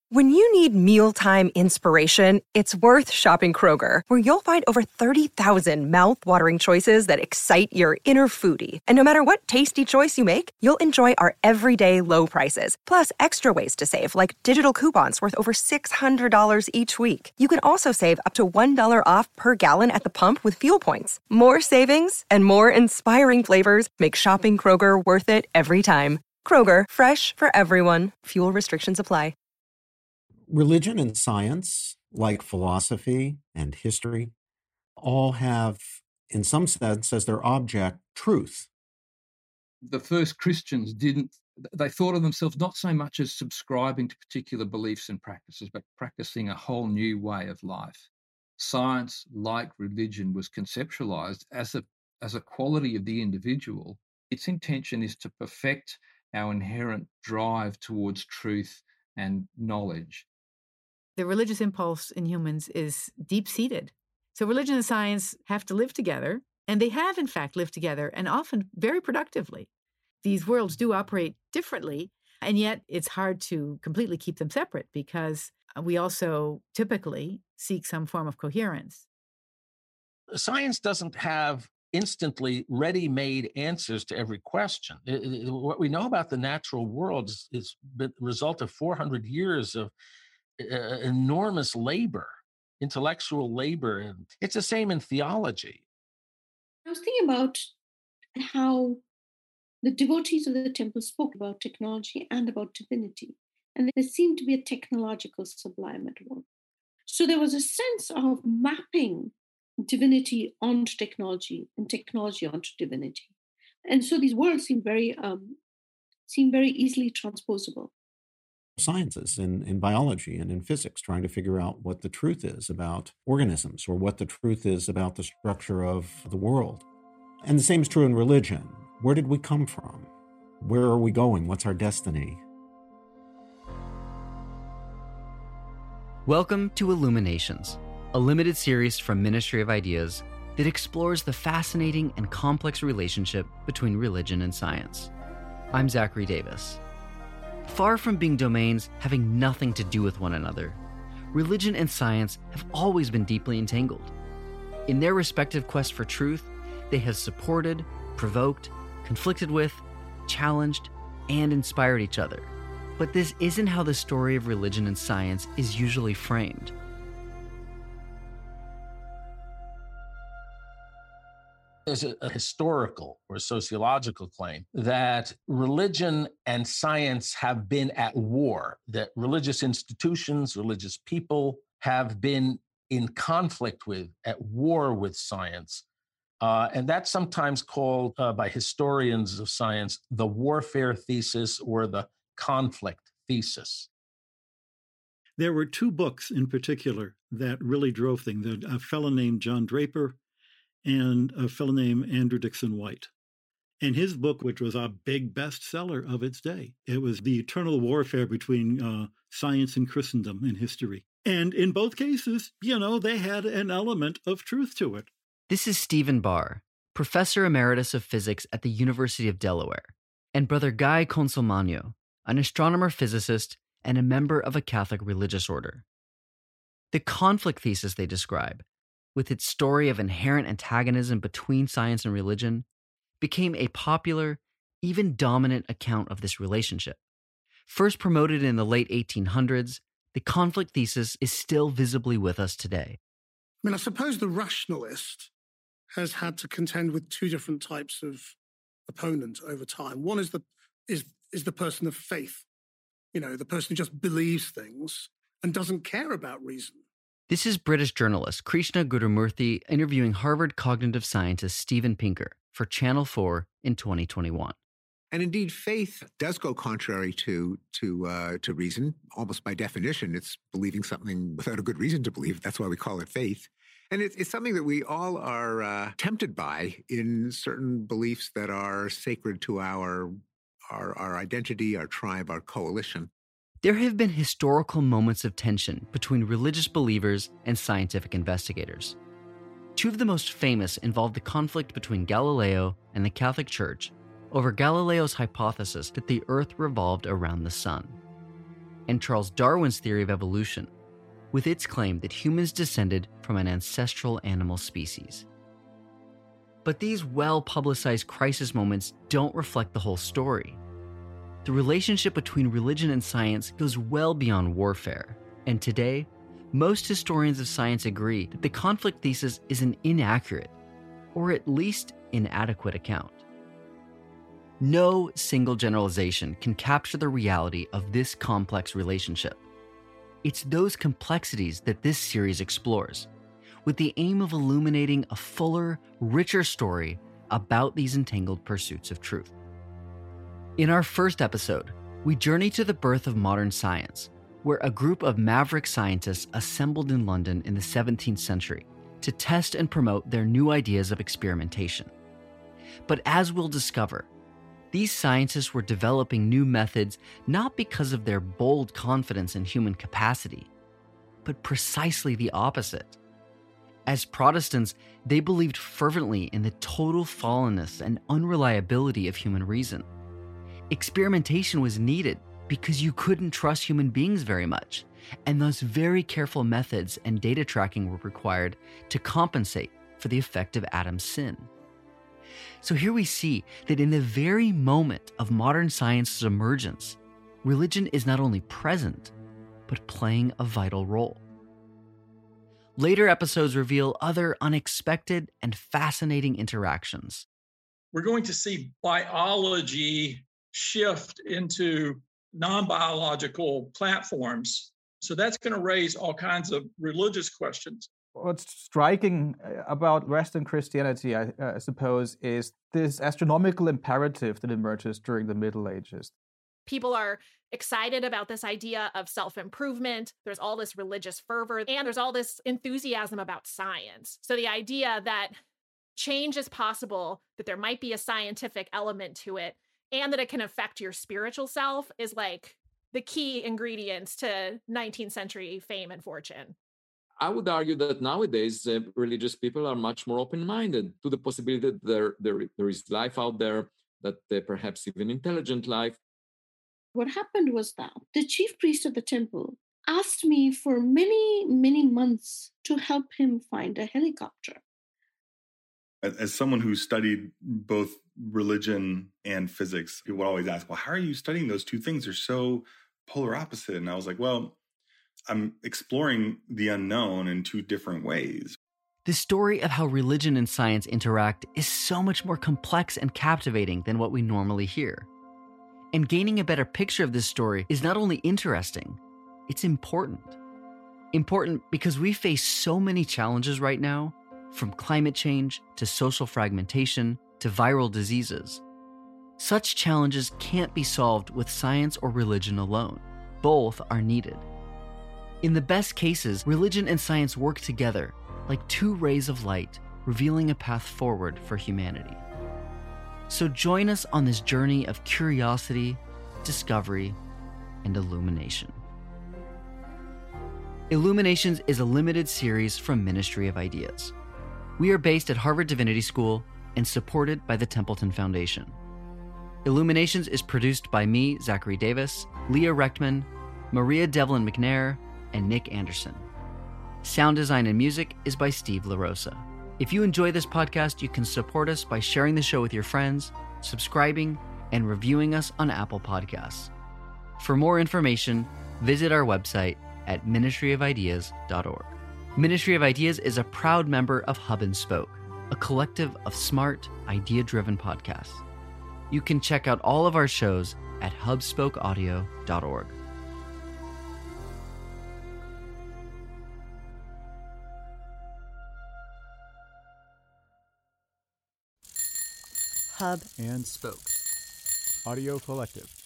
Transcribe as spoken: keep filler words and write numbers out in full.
When you need mealtime inspiration, it's worth shopping Kroger, where you'll find over thirty thousand mouth-watering choices that excite your inner foodie. And no matter what tasty choice you make, you'll enjoy our everyday low prices, plus extra ways to save, like digital coupons worth over six hundred dollars each week. You can also save up to one dollar off per gallon at the pump with fuel points. More savings and more inspiring flavors make shopping Kroger worth it every time. Kroger, fresh for everyone. Fuel restrictions apply. Religion and science, like philosophy and history, all have, in some sense, as their object, truth. The first Christians didn't, they thought of themselves not so much as subscribing to particular beliefs and practices, but practicing a whole new way of life. Science, like religion, was conceptualized as a, as a quality of the individual. Its intention is to perfect our inherent drive towards truth and knowledge. The religious impulse in humans is deep-seated. So religion and science have to live together, and they have, in fact, lived together, and often very productively. These worlds do operate differently, and yet it's hard to completely keep them separate because we also typically seek some form of coherence. Science doesn't have instantly ready-made answers to every question. It, it, what we know about the natural world is, is the result of four hundred years of uh, enormous labor, intellectual labor. And it's the same in theology. I was thinking about how the devotees of the temple spoke about technology and about divinity. And there seemed to be a technological sublime at work. So there was a sense of mapping divinity onto technology and technology onto divinity. And so these worlds seem very um, seem very easily transposable. Sciences in, in biology and in physics trying to figure out what the truth is about organisms or what the truth is about the structure of the world. And the same is true in religion. Where did we come from? Where are we going? What's our destiny? Welcome to Illuminations, a limited series from Ministry of Ideas that explores the fascinating and complex relationship between religion and science. I'm Zachary Davis. Far from being domains having nothing to do with one another, religion and science have always been deeply entangled. In their respective quest for truth, they have supported, provoked, conflicted with, challenged, and inspired each other. But this isn't how the story of religion and science is usually framed. There's a, a historical or sociological claim that religion and science have been at war, that religious institutions, religious people have been in conflict with, at war with science. Uh, and that's sometimes called uh, by historians of science the warfare thesis or the conflict thesis. There were two books in particular that really drove things. A fellow named John Draper and a fellow named Andrew Dixon White. And his book, which was a big bestseller of its day, it was the eternal warfare between uh, science and Christendom in history. And in both cases, you know, they had an element of truth to it. This is Stephen Barr, Professor Emeritus of Physics at the University of Delaware, and Brother Guy Consolmagno, an astronomer physicist and a member of a Catholic religious order. The conflict thesis they describe, with its story of inherent antagonism between science and religion, became a popular, even dominant account of this relationship. First promoted in the late eighteen hundreds, the conflict thesis is still visibly with us today. I mean, I suppose the rationalist has had to contend with two different types of opponent over time. One is the is is the person of faith, you know, the person who just believes things and doesn't care about reason. This is British journalist Krishna Gurumurthy interviewing Harvard cognitive scientist Steven Pinker for Channel four in twenty twenty-one. And indeed, faith does go contrary to to uh, to reason. Almost by definition, it's believing something without a good reason to believe. That's why we call it faith. And it, it's something that we all are uh, tempted by in certain beliefs that are sacred to our, our our identity, our tribe, our coalition. There have been historical moments of tension between religious believers and scientific investigators. Two of the most famous involved the conflict between Galileo and the Catholic Church over Galileo's hypothesis that the Earth revolved around the sun. and Charles Darwin's theory of evolution, with its claim that humans descended from an ancestral animal species. But these well-publicized crisis moments don't reflect the whole story. The relationship between religion and science goes well beyond warfare, and today, most historians of science agree that the conflict thesis is an inaccurate, or at least inadequate account. No single generalization can capture the reality of this complex relationship. It's those complexities that this series explores, with the aim of illuminating a fuller, richer story about these entangled pursuits of truth. In our first episode, we journey to the birth of modern science, where a group of maverick scientists assembled in London in the seventeenth century to test and promote their new ideas of experimentation. But as we'll discover, these scientists were developing new methods not because of their bold confidence in human capacity, but precisely the opposite. As Protestants, they believed fervently in the total fallenness and unreliability of human reason. Experimentation was needed because you couldn't trust human beings very much, and thus very careful methods and data tracking were required to compensate for the effect of Adam's sin. So here we see that in the very moment of modern science's emergence, religion is not only present, but playing a vital role. Later episodes reveal other unexpected and fascinating interactions. We're going to see biology shift into non-biological platforms. So that's going to raise all kinds of religious questions. What's striking about Western Christianity, I uh, suppose, is this astronomical imperative that emerges during the Middle Ages. People are excited about this idea of self-improvement. There's all this religious fervor, and there's all this enthusiasm about science. So the idea that change is possible, that there might be a scientific element to it, and that it can affect your spiritual self is like the key ingredients to nineteenth century fame and fortune. I would argue that nowadays uh, religious people are much more open-minded to the possibility that there, there, there is life out there, that uh, perhaps even intelligent life. What happened was that the chief priest of the temple asked me for many, many months to help him find a helicopter. As someone who studied both religion and physics, people would always ask, well, how are you studying those two things? They're so polar opposite. And I was like, well, I'm exploring the unknown in two different ways. The story of how religion and science interact is so much more complex and captivating than what we normally hear. And gaining a better picture of this story is not only interesting, it's important. Important because we face so many challenges right now, from climate change to social fragmentation to viral diseases. Such challenges can't be solved with science or religion alone. Both are needed. In the best cases, religion and science work together like two rays of light, revealing a path forward for humanity. So join us on this journey of curiosity, discovery, and illumination. Illuminations is a limited series from Ministry of Ideas. We are based at Harvard Divinity School and supported by the Templeton Foundation. Illuminations is produced by me, Zachary Davis, Leah Rechtman, Maria Devlin McNair, and Nick Anderson. Sound design and music is by Steve LaRosa. If you enjoy this podcast, you can support us by sharing the show with your friends, subscribing, and reviewing us on Apple Podcasts. For more information, visit our website at ministry of ideas dot org. Ministry of Ideas is a proud member of Hub and Spoke, a collective of smart, idea-driven podcasts. You can check out all of our shows at hub spoke audio dot org. Hub and Spoke Audio Collective.